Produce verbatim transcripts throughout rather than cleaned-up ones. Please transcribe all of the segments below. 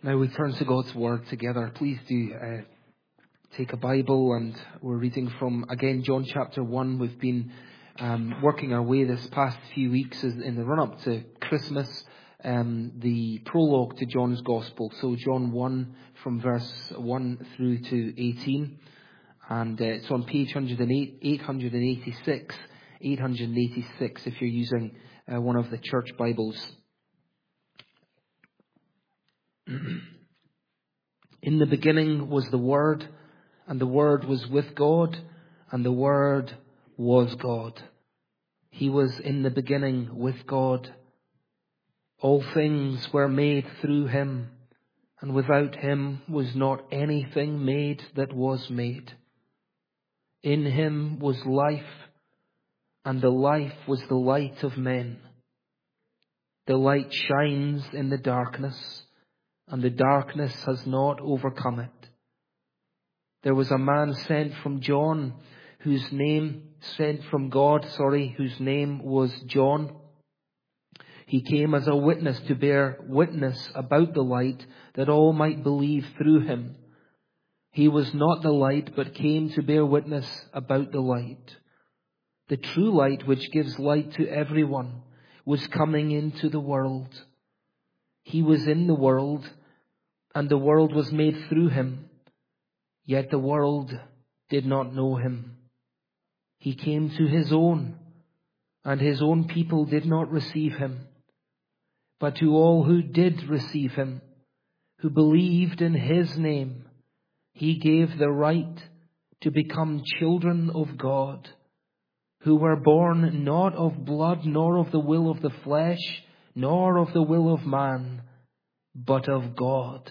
Now we turn to God's Word together. Please do uh, take a Bible, and we're reading from, again, John chapter one. We've been um, working our way this past few weeks as, in the run-up to Christmas, um, the prologue to John's Gospel. So John one from verse one through to eighteen. And uh, it's on page eight eighty-six, eight eighty-six if you're using uh, one of the church Bibles. In the beginning was the Word, and the Word was with God, and the Word was God. He was in the beginning with God. All things were made through him, and without him was not anything made that was made. In him was life, and the life was the light of men. The light shines in the darkness, and the darkness has not overcome it. There was a man sent from John, whose name, sent from God, sorry, whose name was John. He came as a witness to bear witness about the light, that all might believe through him. He was not the light, but came to bear witness about the light. The true light, which gives light to everyone, was coming into the world. He was in the world, and the world was made through him, yet the world did not know him. He came to his own, and his own people did not receive him. But to all who did receive him, who believed in his name, he gave the right to become children of God, who were born not of blood, nor of the will of the flesh, nor of the will of man, but of God.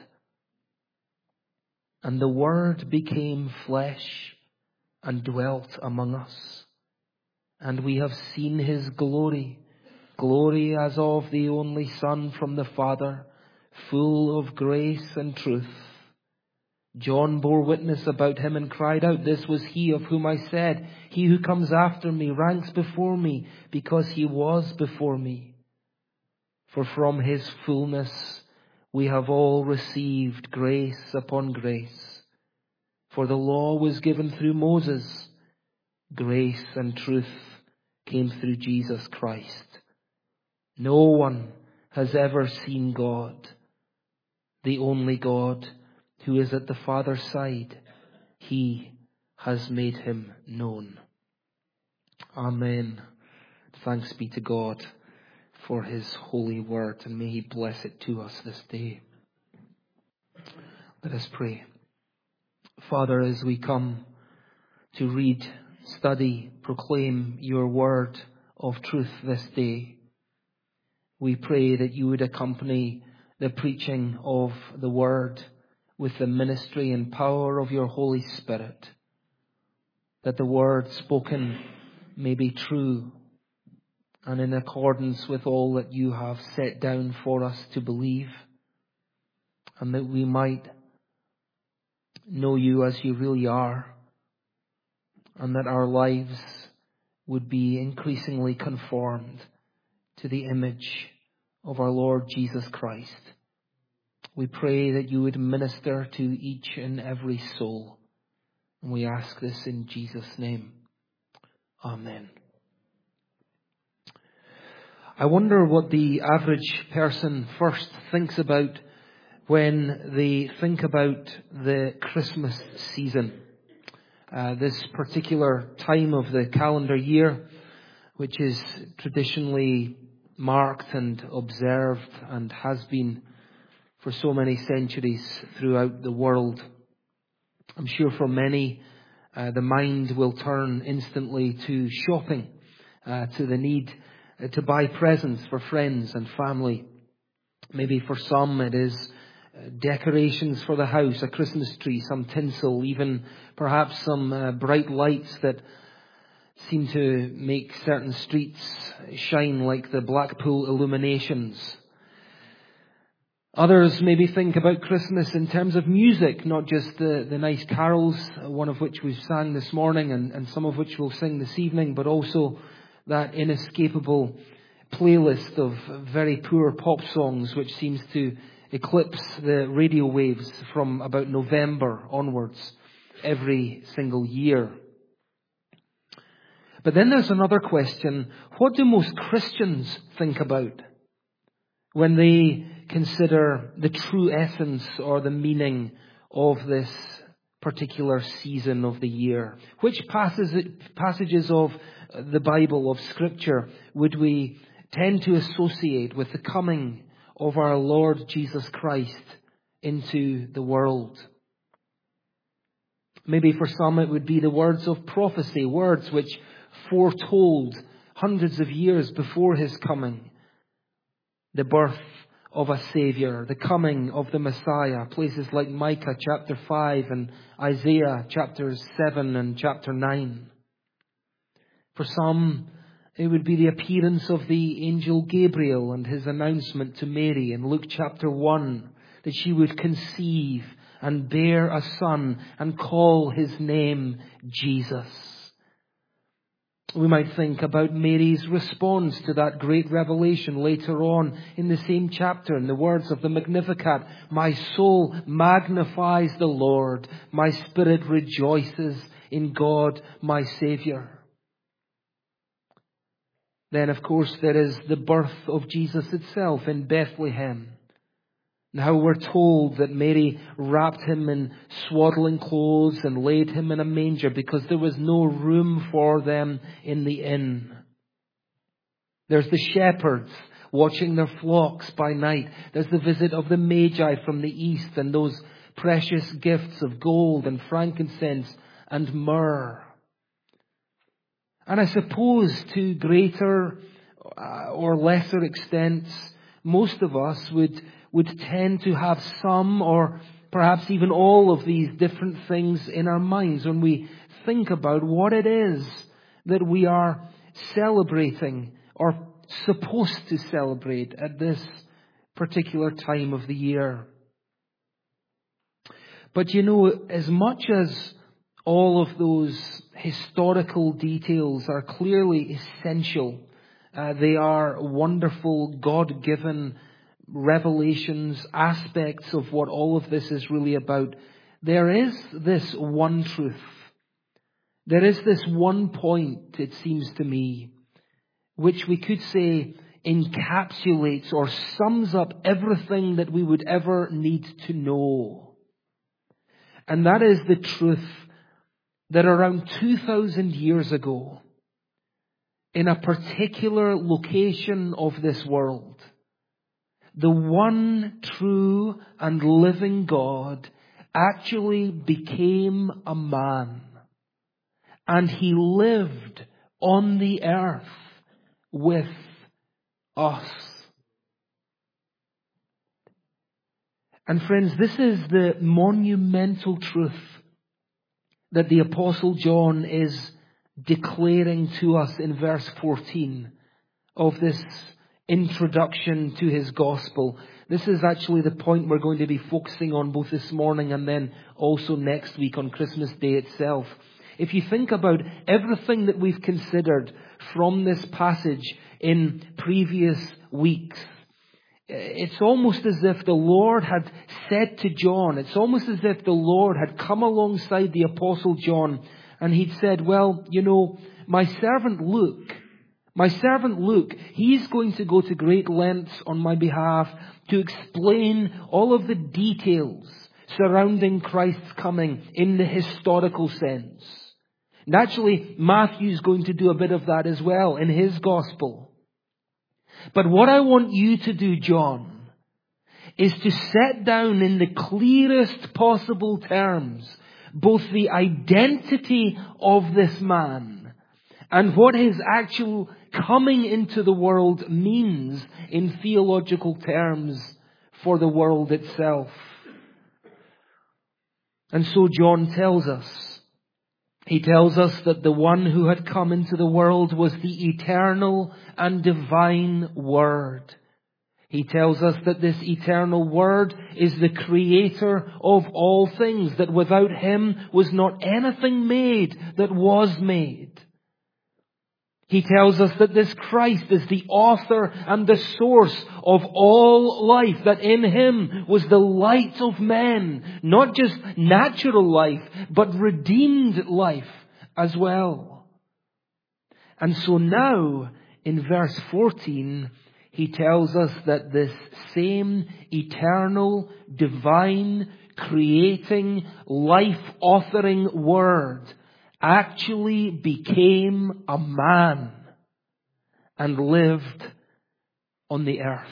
And the Word became flesh and dwelt among us. And we have seen his glory, glory as of the only Son from the Father, full of grace and truth. John bore witness about him and cried out, "This was he of whom I said, he who comes after me ranks before me, because he was before me." For from his fullness we have all received grace upon grace. For the law was given through Moses. Grace and truth came through Jesus Christ. No one has ever seen God, the only God who is at the Father's side. He has made him known. Amen. Thanks be to God for his holy word, and may he bless it to us this day. Let us pray. Father, as we come to read, study, proclaim your word of truth this day, we pray that you would accompany the preaching of the word with the ministry and power of your Holy Spirit, that the word spoken may be true and in accordance with all that you have set down for us to believe, and that we might know you as you really are, and that our lives would be increasingly conformed to the image of our Lord Jesus Christ. We pray that you would minister to each and every soul, and we ask this in Jesus' name. Amen. I wonder what the average person first thinks about when they think about the Christmas season. Uh, this particular time of the calendar year, which is traditionally marked and observed and has been for so many centuries throughout the world. I'm sure for many, uh, the mind will turn instantly to shopping, uh, to the need uh, to buy presents for friends and family. Maybe for some it is uh, decorations for the house, a Christmas tree, some tinsel, even perhaps some uh, bright lights that seem to make certain streets shine like the Blackpool illuminations. Others maybe think about Christmas in terms of music, not just the, the nice carols, one of which we've sang this morning and, and some of which we'll sing this evening, but also that inescapable playlist of very poor pop songs which seems to eclipse the radio waves from about November onwards every single year. But then there's another question. What do most Christians think about when they consider the true essence or the meaning of this particular season of the year? Which passages of the Bible, of Scripture, would we tend to associate with the coming of our Lord Jesus Christ into the world? Maybe for some it would be the words of prophecy, words which foretold hundreds of years before His coming, the birth of a Saviour, the coming of the Messiah, places like Micah chapter five and Isaiah chapters seven and chapter nine. For some, it would be the appearance of the angel Gabriel and his announcement to Mary in Luke chapter one, that she would conceive and bear a son and call his name Jesus. We might think about Mary's response to that great revelation later on in the same chapter in the words of the Magnificat. My soul magnifies the Lord. My spirit rejoices in God, my Saviour. Then, of course, there is the birth of Jesus itself in Bethlehem. And how we're told that Mary wrapped him in swaddling clothes and laid him in a manger because there was no room for them in the inn. There's the shepherds watching their flocks by night. There's the visit of the Magi from the east and those precious gifts of gold and frankincense and myrrh. And I suppose to greater or lesser extents, most of us would would tend to have some or perhaps even all of these different things in our minds when we think about what it is that we are celebrating or supposed to celebrate at this particular time of the year. But you know, as much as all of those historical details are clearly essential, uh, they are wonderful, God-given revelations, aspects of what all of this is really about. There is this one truth. There is this one point, it seems to me, which we could say encapsulates or sums up everything that we would ever need to know. And that is the truth that around two thousand years ago, in a particular location of this world, the one true and living God actually became a man. And He lived on the earth with us. And friends, this is the monumental truth that the Apostle John is declaring to us in verse fourteen of this introduction to his gospel. This is actually the point we're going to be focusing on both this morning and then also next week on Christmas Day itself. If you think about everything that we've considered from this passage in previous weeks, it's almost as if the Lord had said to John, it's almost as if the Lord had come alongside the Apostle John and He'd said, well, you know, my servant Luke, My servant Luke, he's going to go to great lengths on my behalf to explain all of the details surrounding Christ's coming in the historical sense. Naturally, Matthew's going to do a bit of that as well in his gospel. But what I want you to do, John, is to set down in the clearest possible terms both the identity of this man and what his actual coming into the world means in theological terms for the world itself. And so John tells us, he tells us that the one who had come into the world was the eternal and divine Word. He tells us that this eternal Word is the creator of all things, that without Him was not anything made that was made. He tells us that this Christ is the author and the source of all life, that in Him was the light of men, not just natural life, but redeemed life as well. And so now, in verse fourteen, he tells us that this same eternal, divine, creating, life-authoring Word actually became a man and lived on the earth.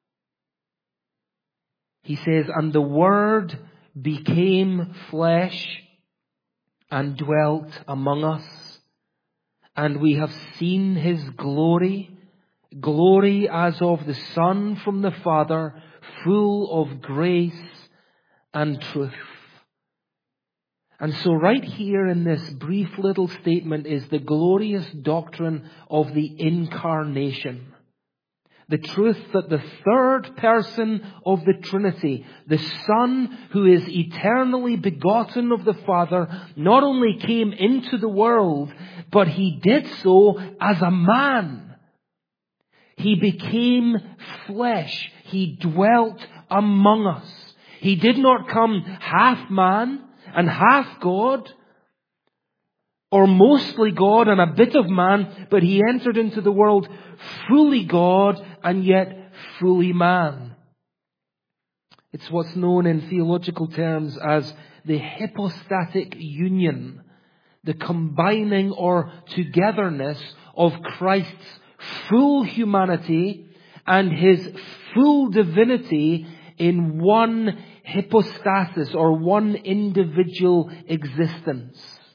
He says, and the Word became flesh and dwelt among us, and we have seen His glory, glory as of the Son from the Father, full of grace and truth. And so right here in this brief little statement is the glorious doctrine of the incarnation. The truth that the third person of the Trinity, the Son who is eternally begotten of the Father, not only came into the world, but He did so as a man. He became flesh. He dwelt among us. He did not come half man and half God, or mostly God and a bit of man, but He entered into the world fully God and yet fully man. It's what's known in theological terms as the hypostatic union, the combining or togetherness of Christ's full humanity and His full divinity in one hypostasis or one individual existence.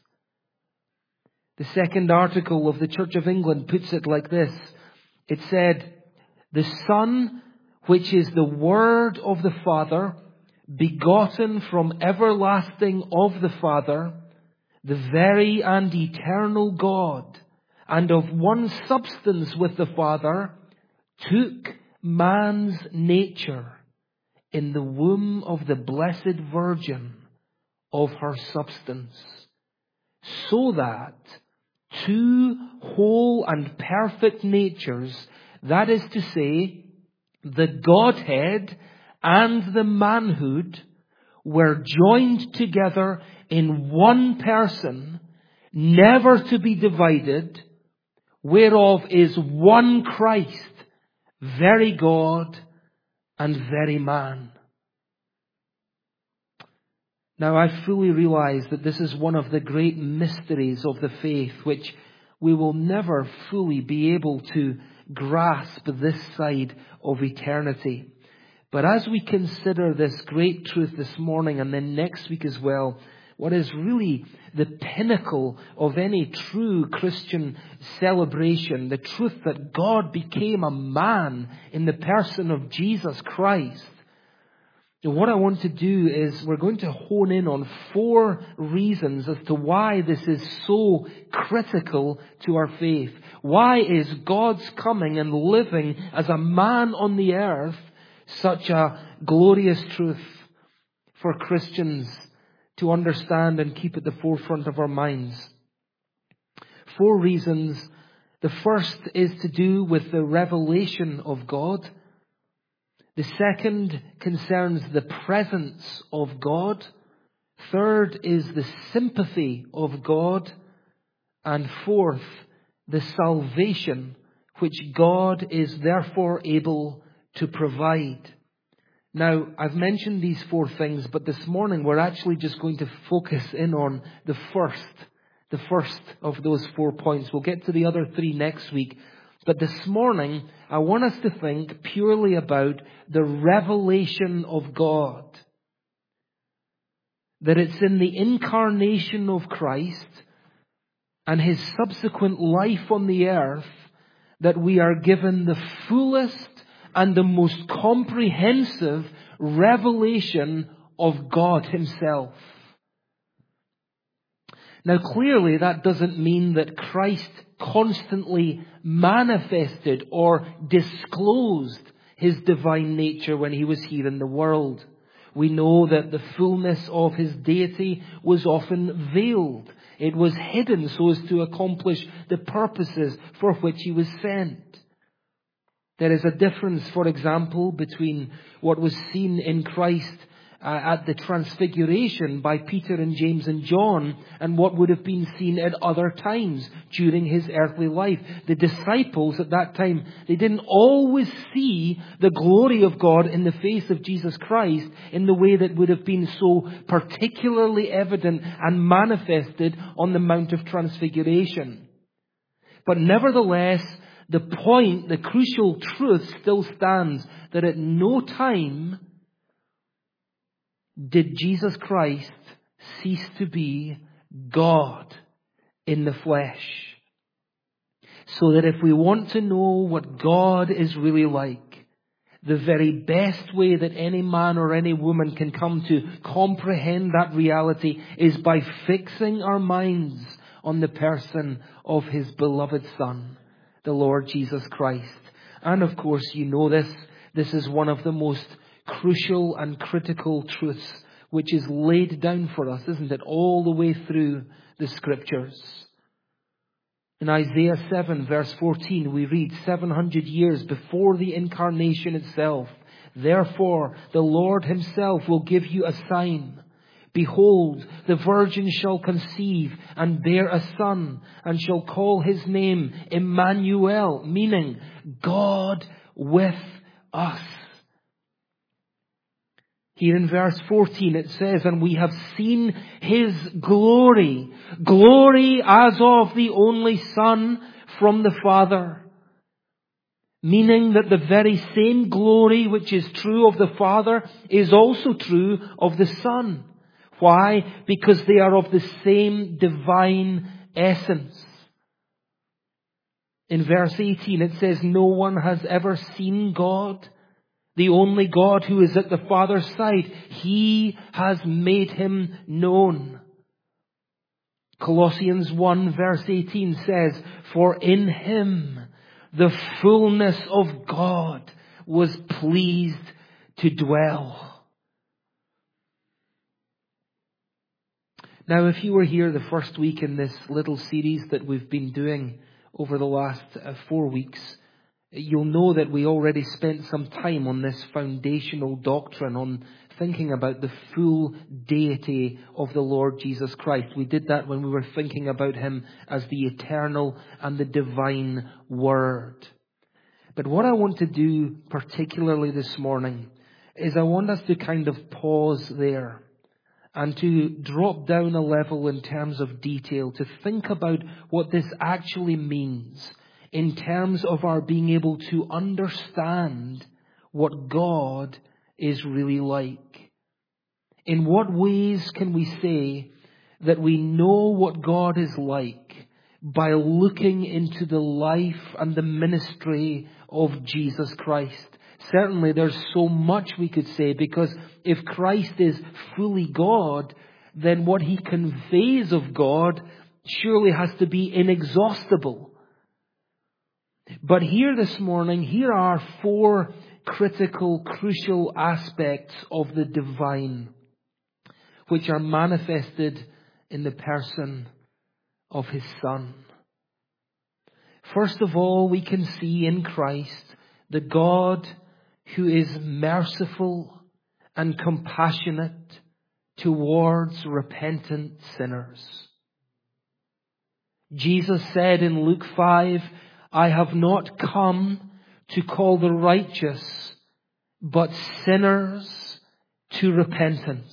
The second article of the Church of England puts it like this. It said, the Son, which is the Word of the Father, begotten from everlasting of the Father, the very and eternal God, and of one substance with the Father, took man's nature in the womb of the Blessed Virgin of her substance, so that two whole and perfect natures, that is to say, the Godhead and the manhood, were joined together in one person, never to be divided, whereof is one Christ, very God and very man. Now, I fully realize that this is one of the great mysteries of the faith, which we will never fully be able to grasp this side of eternity. But as we consider this great truth this morning and then next week as well, what is really the pinnacle of any true Christian celebration, the truth that God became a man in the person of Jesus Christ. And what I want to do is we're going to hone in on four reasons as to why this is so critical to our faith. Why is God's coming and living as a man on the earth such a glorious truth for Christians to understand and keep at the forefront of our minds? Four reasons. The first is to do with the revelation of God. The second concerns the presence of God. Third is the sympathy of God. And fourth, the salvation which God is therefore able to provide. Now, I've mentioned these four things, but this morning we're actually just going to focus in on the first, the first of those four points. We'll get to the other three next week. But this morning, I want us to think purely about the revelation of God. That it's in the incarnation of Christ and His subsequent life on the earth that we are given the fullest and the most comprehensive revelation of God Himself. Now clearly that doesn't mean that Christ constantly manifested or disclosed His divine nature when He was here in the world. We know that the fullness of his deity was often veiled. It was hidden so as to accomplish the purposes for which he was sent. There is a difference, for example, between what was seen in Christ uh, at the Transfiguration by Peter and James and John and what would have been seen at other times during his earthly life. The disciples at that time, they didn't always see the glory of God in the face of Jesus Christ in the way that would have been so particularly evident and manifested on the Mount of Transfiguration. But nevertheless, the point, the crucial truth still stands that at no time did Jesus Christ cease to be God in the flesh. So that if we want to know what God is really like, the very best way that any man or any woman can come to comprehend that reality is by fixing our minds on the person of his beloved Son, the Lord Jesus Christ. And of course, you know this, this is one of the most crucial and critical truths which is laid down for us, isn't it, all the way through the Scriptures. In Isaiah seven verse fourteen, we read, seven hundred years before the incarnation itself, therefore the Lord himself will give you a sign. Behold, the virgin shall conceive and bear a son, and shall call his name Emmanuel, meaning God with us. Here in verse fourteen it says, and we have seen his glory, glory as of the only Son from the Father. Meaning that the very same glory which is true of the Father is also true of the Son. Why? Because they are of the same divine essence. In verse eighteen it says, no one has ever seen God. The only God who is at the Father's side, he has made him known. Colossians one verse eighteen says, for in him the fullness of God was pleased to dwell. Now, if you were here the first week in this little series that we've been doing over the last uh, four weeks, you'll know that we already spent some time on this foundational doctrine, on thinking about the full deity of the Lord Jesus Christ. We did that when we were thinking about him as the eternal and the divine Word. But what I want to do particularly this morning is I want us to kind of pause there and to drop down a level in terms of detail, to think about what this actually means in terms of our being able to understand what God is really like. In what ways can we say that we know what God is like by looking into the life and the ministry of Jesus Christ? Certainly there's so much we could say, because if Christ is fully God, then what he conveys of God surely has to be inexhaustible. But here this morning, here are four critical, crucial aspects of the divine, which are manifested in the person of his Son. First of all, we can see in Christ the God who is merciful and compassionate towards repentant sinners. Jesus said in Luke five, I have not come to call the righteous, but sinners to repentance.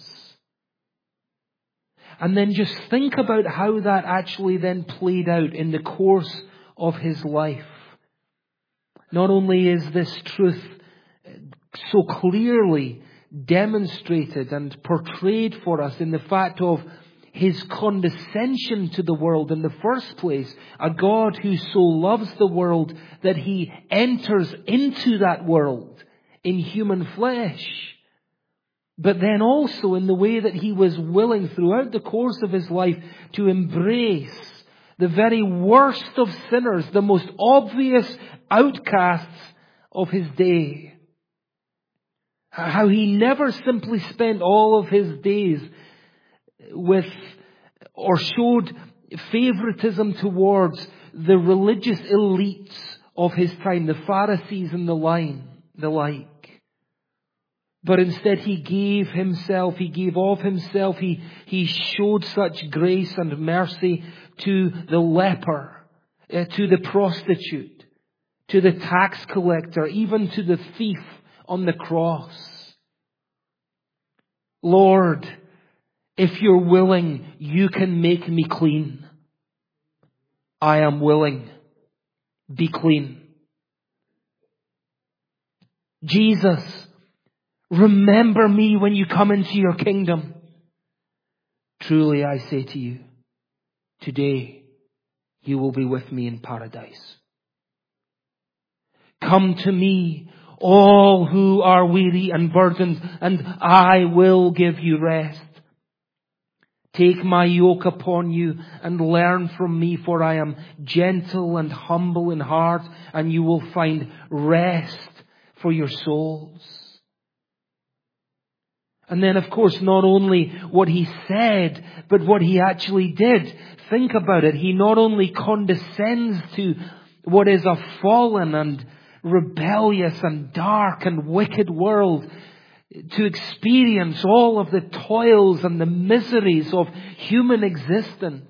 And then just think about how that actually then played out in the course of his life. Not only is this truth so clearly demonstrated and portrayed for us in the fact of his condescension to the world in the first place, a God who so loves the world that he enters into that world in human flesh. But then also in the way that he was willing throughout the course of his life to embrace the very worst of sinners, the most obvious outcasts of his day. How he never simply spent all of his days with or showed favoritism towards the religious elites of his time, the Pharisees and the line, the like. But instead he gave himself, he gave of himself, he, he showed such grace and mercy to the leper, uh, to the prostitute, to the tax collector, even to the thief on the cross. Lord, if you're willing, you can make me clean. I am willing. Be clean. Jesus, remember me when you come into your kingdom. Truly I say to you, today you will be with me in paradise. Come to me, all who are weary and burdened, and I will give you rest. Take my yoke upon you and learn from me, for I am gentle and humble in heart, and you will find rest for your souls. And then, of course, not only what he said, but what he actually did. Think about it. He not only condescends to what is a fallen and rebellious and dark and wicked world, to experience all of the toils and the miseries of human existence.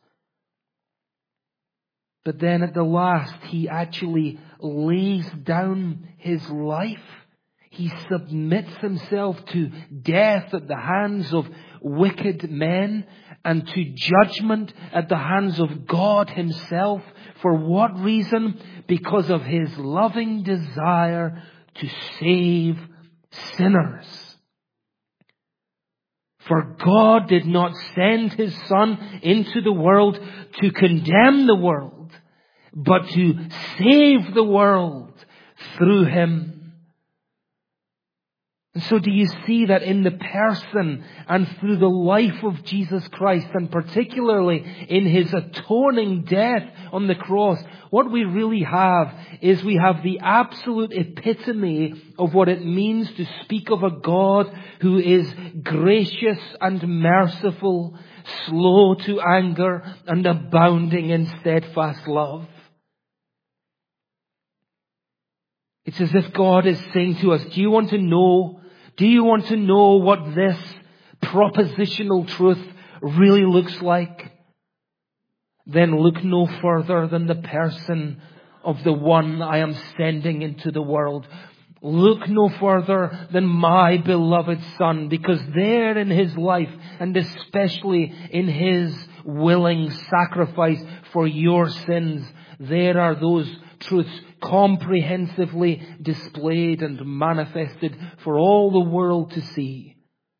But then at the last, he actually lays down his life. He submits himself to death at the hands of wicked men and to judgment at the hands of God himself. For what reason? Because of his loving desire to save sinners. For God did not send his Son into the world to condemn the world, but to save the world through him. And so do you see that in the person and through the life of Jesus Christ, and particularly in his atoning death on the cross, what we really have is we have the absolute epitome of what it means to speak of a God who is gracious and merciful, slow to anger, and abounding in steadfast love. It's as if God is saying to us, do you want to know, do you want to know what this propositional truth really looks like? Then look no further than the person of the one I am sending into the world. Look no further than my beloved Son, because there in his life, and especially in his willing sacrifice for your sins, there are those truths comprehensively displayed and manifested for all the world to see.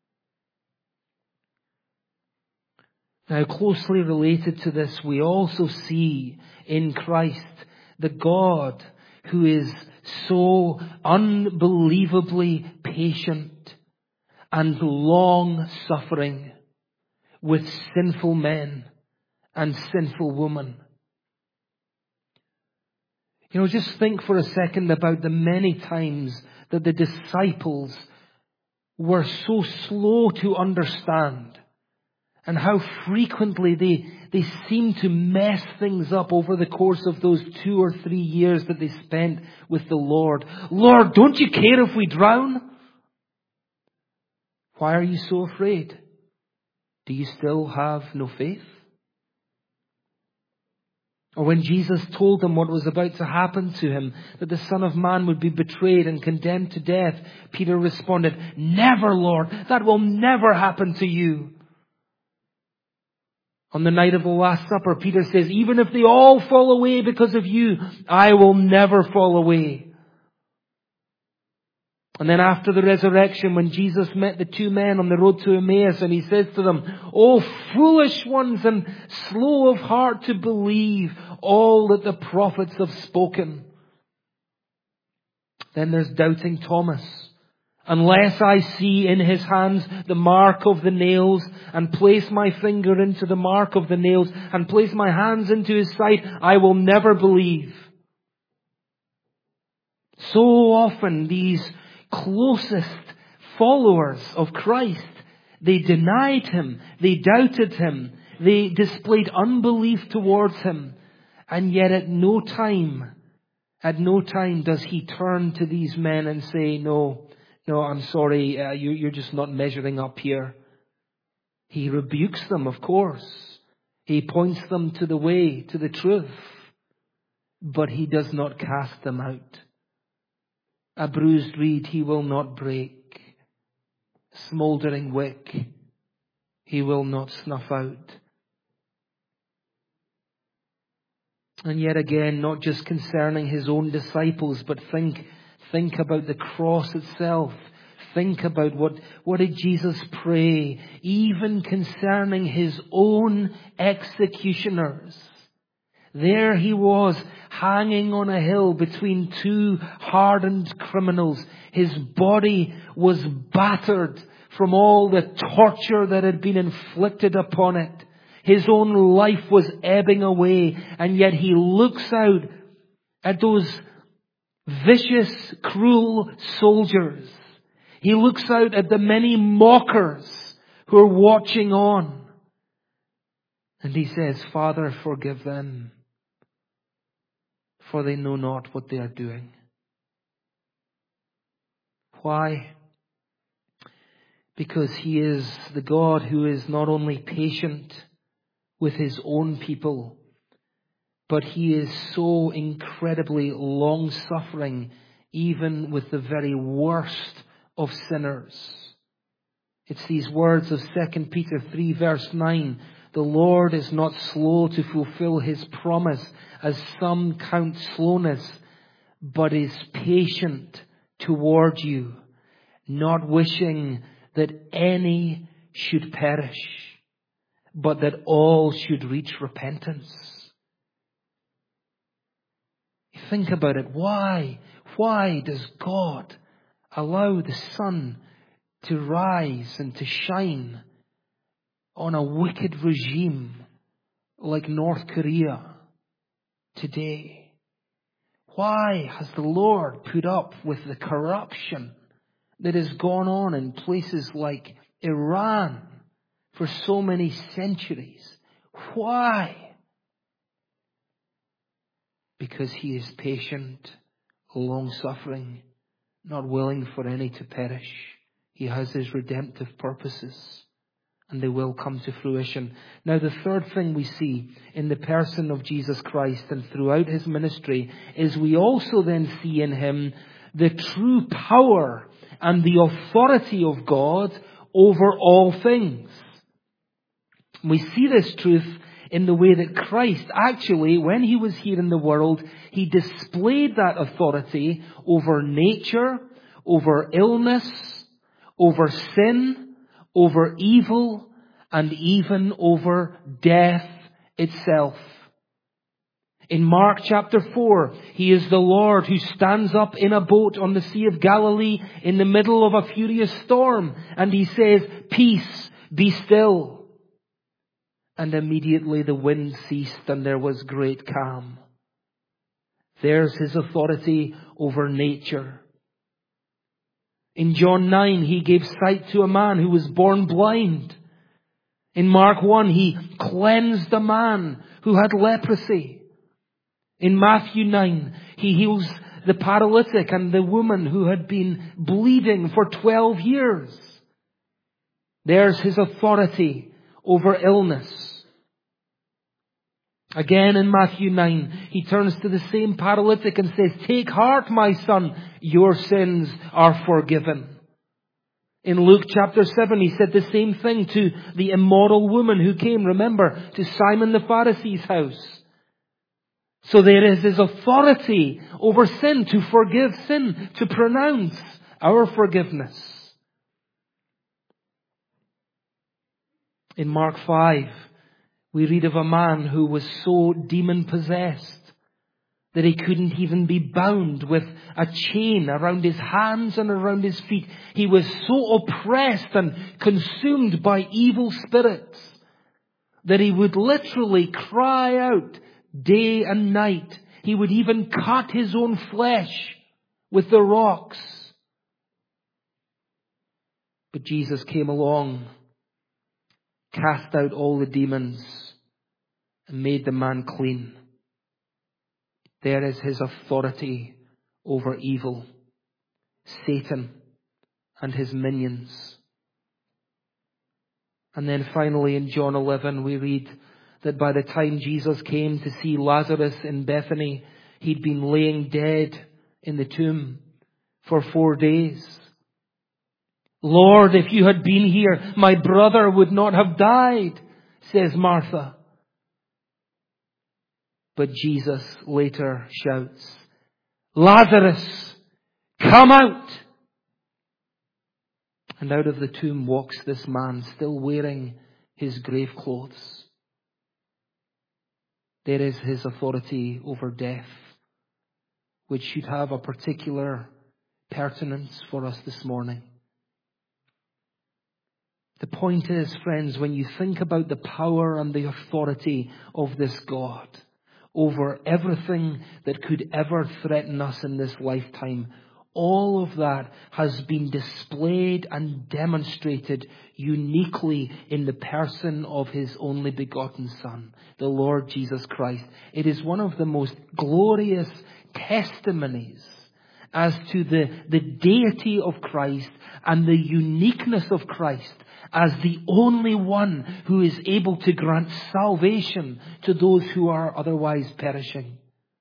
Now, closely related to this, we also see in Christ the God who is so unbelievably patient and long-suffering with sinful men and sinful women. You know, just think for a second about the many times that the disciples were so slow to understand, and how frequently they, they seemed to mess things up over the course of those two or three years that they spent with the Lord. Lord, don't you care if we drown? Why are you so afraid? Do you still have no faith? Or when Jesus told them what was about to happen to him, that the Son of Man would be betrayed and condemned to death, Peter responded, never, Lord, that will never happen to you. On the night of the Last Supper, Peter says, even if they all fall away because of you, I will never fall away. And then after the resurrection, when Jesus met the two men on the road to Emmaus, and he says to them, "O foolish ones and slow of heart to believe all that the prophets have spoken." Then there's doubting Thomas. "Unless I see in his hands the mark of the nails, and place my finger into the mark of the nails, and place my hands into his side, I will never believe." So often these closest followers of Christ. They denied him. They doubted him. They displayed unbelief towards him. And yet at no time, at no time does he turn to these men and say, no, no, I'm sorry, uh, you, you're just not measuring up here. He rebukes them, of course. He points them to the way, to the truth. But he does not cast them out. A bruised reed he will not break. Smouldering wick he will not snuff out. And yet again, not just concerning his own disciples, but think, think about the cross itself. Think about what, what did Jesus pray, even concerning his own executioners. There he was, hanging on a hill between two hardened criminals. His body was battered from all the torture that had been inflicted upon it. His own life was ebbing away, and yet he looks out at those vicious, cruel soldiers. He looks out at the many mockers who are watching on. And he says, Father, forgive them, for they know not what they are doing. Why? Because he is the God who is not only patient with his own people, but he is so incredibly long-suffering even with the very worst of sinners. It's these words of Second Peter three verse nine. The Lord is not slow to fulfill his promise, as some count slowness, but is patient toward you, not wishing that any should perish, but that all should reach repentance. Think about it. Why? Why does God allow the sun to rise and to shine on a wicked regime like North Korea today? Why has the Lord put up with the corruption that has gone on in places like Iran for so many centuries? Why? Because he is patient, long-suffering, not willing for any to perish. He has his redemptive purposes, and they will come to fruition. Now, the third thing we see in the person of Jesus Christ and throughout his ministry is we also then see in him the true power and the authority of God over all things. We see this truth in the way that Christ actually, when he was here in the world, he displayed that authority over nature, over illness, over sin, over evil, and even over death itself. In Mark chapter four, he is the Lord who stands up in a boat on the Sea of Galilee in the middle of a furious storm, and he says, "Peace, be still." And immediately the wind ceased and there was great calm. There's his authority over nature. In John nine, he gave sight to a man who was born blind. In Mark one, he cleansed a man who had leprosy. In Matthew nine, he heals the paralytic and the woman who had been bleeding for twelve years. There's his authority over illness. Again in Matthew nine, he turns to the same paralytic and says, "Take heart, my son, your sins are forgiven." In Luke chapter seven, he said the same thing to the immoral woman who came, remember, to Simon the Pharisee's house. So there is his authority over sin, to forgive sin, to pronounce our forgiveness. In Mark five, we read of a man who was so demon-possessed that he couldn't even be bound with a chain around his hands and around his feet. He was so oppressed and consumed by evil spirits that he would literally cry out day and night. He would even cut his own flesh with the rocks. But Jesus came along, cast out all the demons, and made the man clean. There is his authority over evil, Satan and his minions. And then finally in John eleven we read that by the time Jesus came to see Lazarus in Bethany, he'd been laying dead in the tomb for four days. Lord, if you had been here, my brother would not have died, says Martha. But Jesus later shouts, Lazarus, come out! And out of the tomb walks this man, still wearing his grave clothes. There is his authority over death, which should have a particular pertinence for us this morning. The point is, friends, when you think about the power and the authority of this God over everything that could ever threaten us in this lifetime, all of that has been displayed and demonstrated uniquely in the person of His only begotten Son, the Lord Jesus Christ. It is one of the most glorious testimonies as to the, the deity of Christ and the uniqueness of Christ as the only one who is able to grant salvation to those who are otherwise perishing.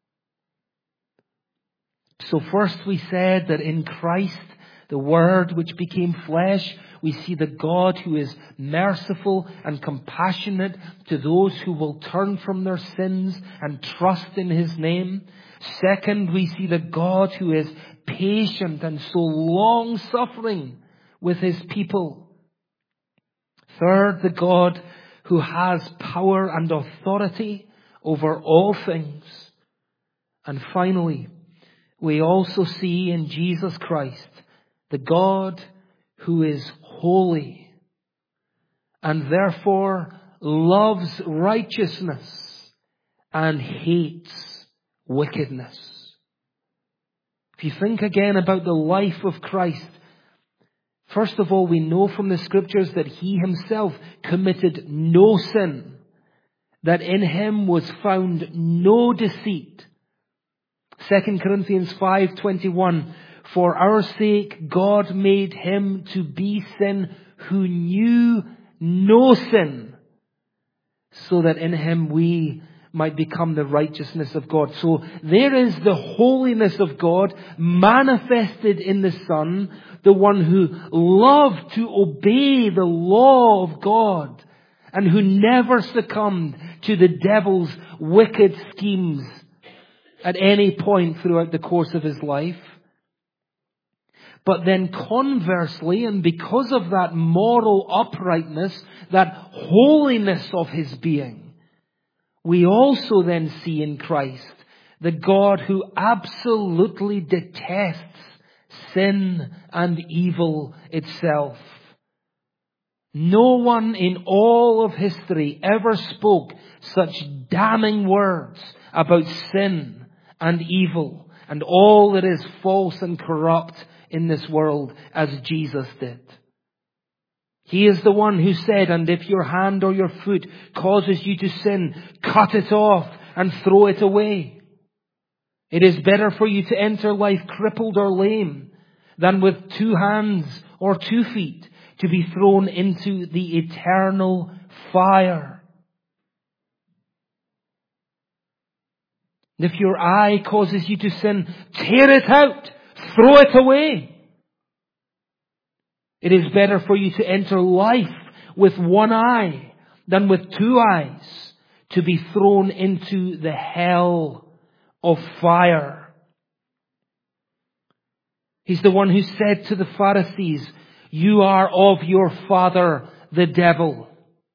So first we said that in Christ, the Word which became flesh, we see the God who is merciful and compassionate to those who will turn from their sins and trust in His name. Second, we see the God who is patient and so long-suffering with His people. Third, the God who has power and authority over all things. And finally, we also see in Jesus Christ the God who is holy and therefore loves righteousness and hates wickedness. If you think again about the life of Christ, first of all, we know from the Scriptures that He Himself committed no sin, that in Him was found no deceit. Second Corinthians five twenty-one, for our sake God made Him to be sin who knew no sin, so that in Him we might become the righteousness of God. So there is the holiness of God manifested in the Son, the one who loved to obey the law of God and who never succumbed to the devil's wicked schemes at any point throughout the course of His life. But then conversely, and because of that moral uprightness, that holiness of His being, we also then see in Christ the God who absolutely detests sin and evil itself. No one in all of history ever spoke such damning words about sin and evil and all that is false and corrupt in this world as Jesus did. He is the one who said, and if your hand or your foot causes you to sin, cut it off and throw it away. It is better for you to enter life crippled or lame than with two hands or two feet to be thrown into the eternal fire. If your eye causes you to sin, tear it out, throw it away. It is better for you to enter life with one eye than with two eyes to be thrown into the hell of fire. He's the one who said to the Pharisees, you are of your father, the devil.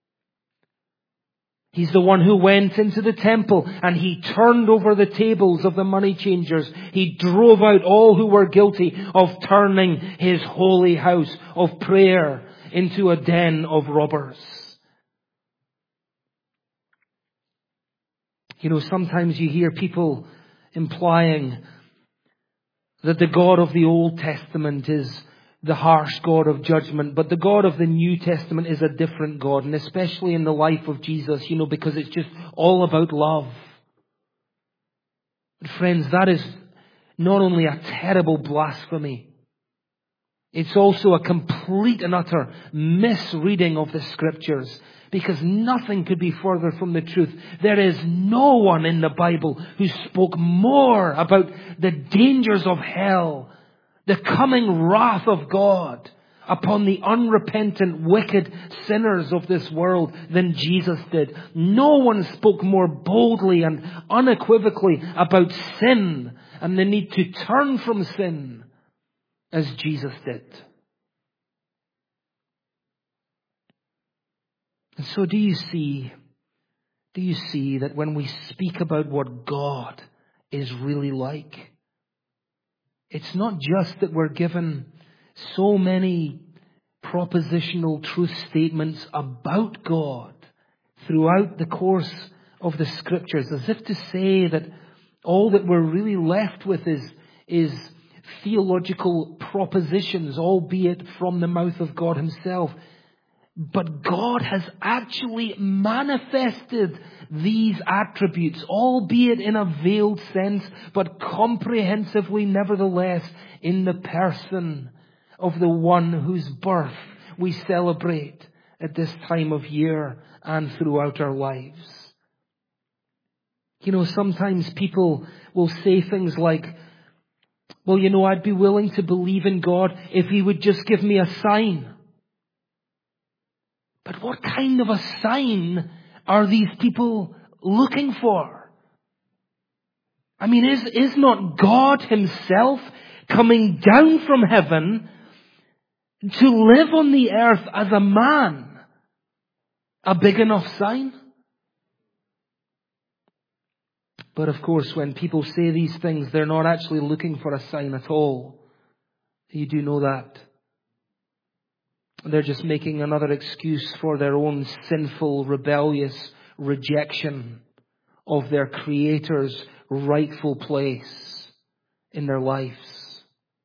He's the one who went into the temple and He turned over the tables of the money changers. He drove out all who were guilty of turning His holy house of prayer into a den of robbers. You know, sometimes you hear people implying that the God of the Old Testament is the harsh God of judgment. But the God of the New Testament is a different God, and especially in the life of Jesus, you know, because it's just all about love. But friends, that is not only a terrible blasphemy, it's also a complete and utter misreading of the Scriptures, because nothing could be further from the truth. There is no one in the Bible who spoke more about the dangers of hell, the coming wrath of God upon the unrepentant, wicked sinners of this world than Jesus did. No one spoke more boldly and unequivocally about sin and the need to turn from sin as Jesus did. And so do you see, do you see that when we speak about what God is really like, it's not just that we're given so many propositional truth statements about God throughout the course of the Scriptures, as if to say that all that we're really left with is, is theological propositions, albeit from the mouth of God Himself. But God has actually manifested these attributes, albeit in a veiled sense, but comprehensively nevertheless, in the person of the one whose birth we celebrate at this time of year and throughout our lives. You know, sometimes people will say things like, well, you know, I'd be willing to believe in God if He would just give me a sign. But what kind of a sign are these people looking for? I mean, is, is not God Himself coming down from heaven to live on the earth as a man a big enough sign? But of course, when people say these things, they're not actually looking for a sign at all. You do know that. They're just making another excuse for their own sinful, rebellious rejection of their Creator's rightful place in their lives.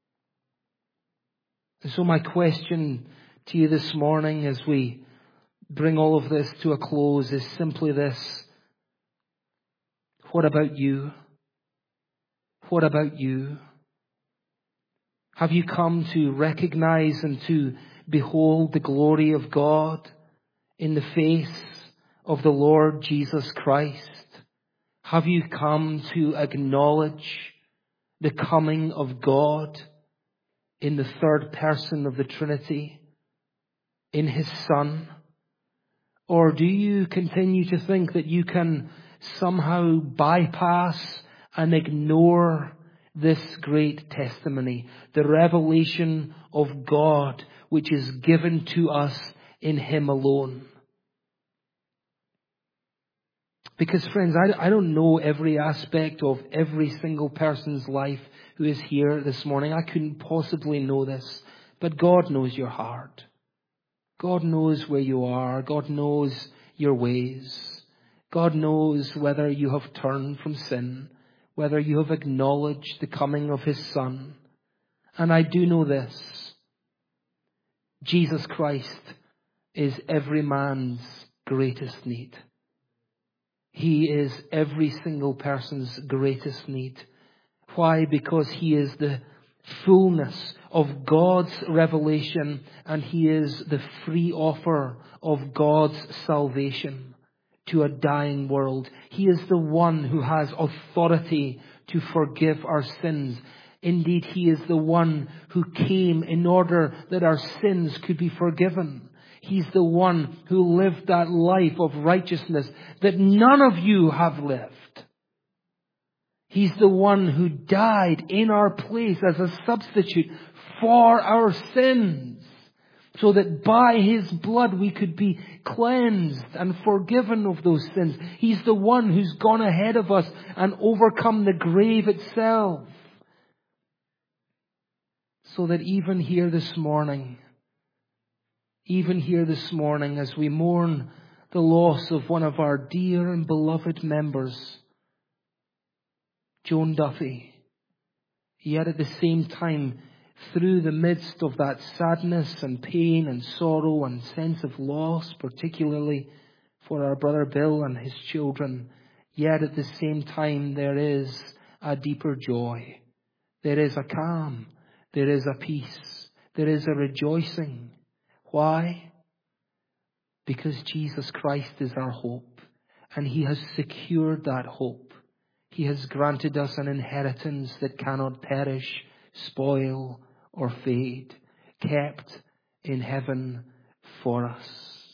And so my question to you this morning as we bring all of this to a close is simply this. What about you? What about you? Have you come to recognize and to behold the glory of God in the face of the Lord Jesus Christ? Have you come to acknowledge the coming of God in the third person of the Trinity, in His Son? Or do you continue to think that you can somehow bypass and ignore this great testimony, the revelation of God which is given to us in Him alone? Because friends, I, I don't know every aspect of every single person's life who is here this morning. I couldn't possibly know this. But God knows your heart. God knows where you are. God knows your ways. God knows whether you have turned from sin, whether you have acknowledged the coming of His Son. And I do know this. Jesus Christ is every man's greatest need. He is every single person's greatest need. Why? Because He is the fullness of God's revelation, and He is the free offer of God's salvation to a dying world. He is the one who has authority to forgive our sins. Indeed, He is the one who came in order that our sins could be forgiven. He's the one who lived that life of righteousness that none of you have lived. He's the one who died in our place as a substitute for our sins, so that by His blood we could be cleansed and forgiven of those sins. He's the one who's gone ahead of us and overcome the grave itself, so that even here this morning, even here this morning as we mourn the loss of one of our dear and beloved members, Joan Duffy, yet at the same time through the midst of that sadness and pain and sorrow and sense of loss, particularly for our brother Bill and his children, yet at the same time there is a deeper joy. There is a calm. There is a peace. There is a rejoicing. Why? Because Jesus Christ is our hope, and He has secured that hope. He has granted us an inheritance that cannot perish, spoil, or fade, kept in heaven for us.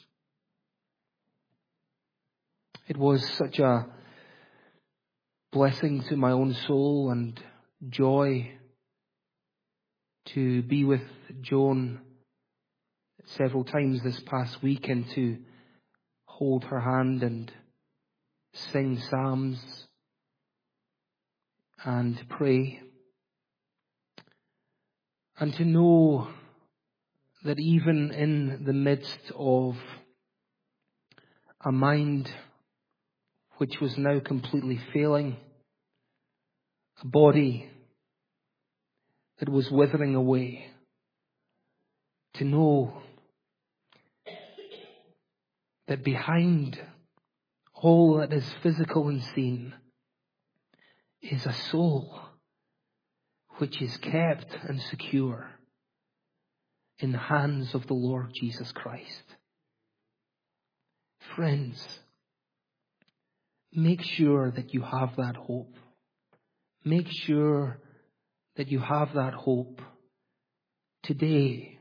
It was such a blessing to my own soul and joy to be with Joan several times this past week and to hold her hand and sing psalms and pray, and to know that even in the midst of a mind which was now completely failing, a body that was withering away, to know that behind all that is physical and seen is a soul which is kept and secure in the hands of the Lord Jesus Christ. Friends, make sure that you have that hope. Make sure that you have that hope today.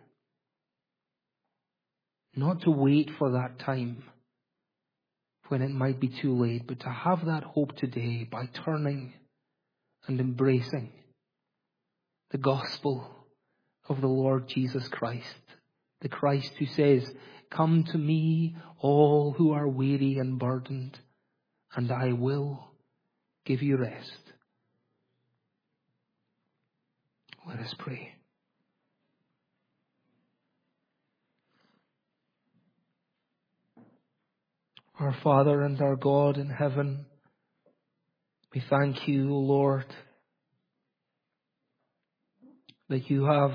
Not to wait for that time when it might be too late, but to have that hope today by turning and embracing the gospel of the Lord Jesus Christ. The Christ who says, "Come to me, all who are weary and burdened, and I will give you rest." Let us pray. Our Father and our God in heaven, we thank you, O Lord, that you have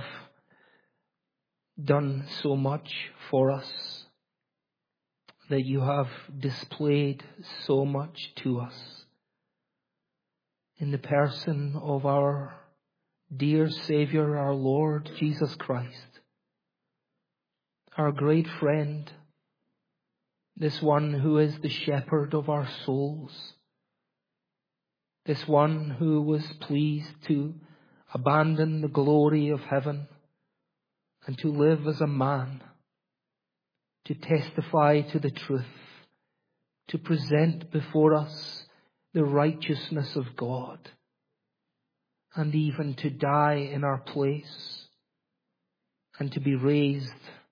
done so much for us, that you have displayed so much to us in the person of our dear Savior, our Lord Jesus Christ, our great friend, this one who is the shepherd of our souls, this one who was pleased to abandon the glory of heaven and to live as a man, to testify to the truth, to present before us the righteousness of God, and even to die in our place and to be raised,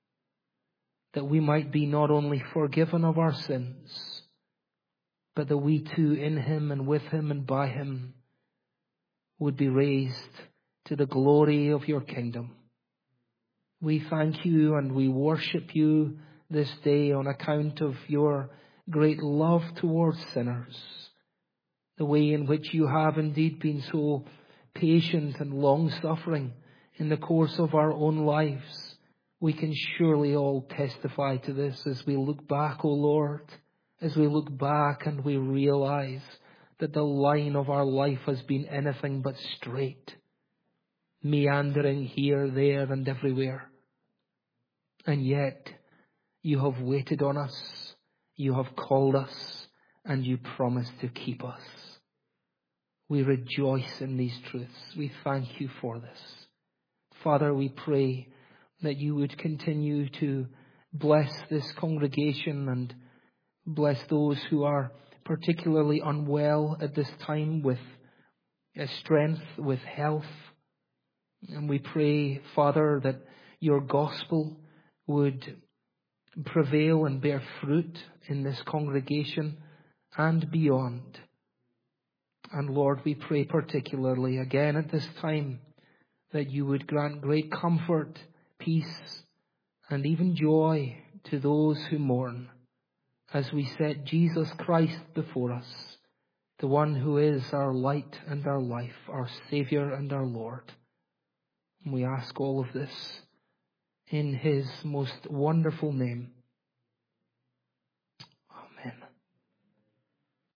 that we might be not only forgiven of our sins, but that we too in Him and with Him and by Him would be raised to the glory of your kingdom. We thank you and we worship you this day on account of your great love towards sinners, the way in which you have indeed been so patient and long-suffering in the course of our own lives. We can surely all testify to this as we look back, O Lord, as we look back and we realize that the line of our life has been anything but straight, meandering here, there, and everywhere. And yet, you have waited on us, you have called us, and you promised to keep us. We rejoice in these truths. We thank you for this. Father, we pray that you would continue to bless this congregation and bless those who are particularly unwell at this time with strength, with health. And we pray, Father, that your gospel would prevail and bear fruit in this congregation and beyond. And Lord, we pray particularly again at this time that you would grant great comfort, peace, and even joy to those who mourn as we set Jesus Christ before us, the one who is our light and our life, our Savior and our Lord. And we ask all of this in his most wonderful name.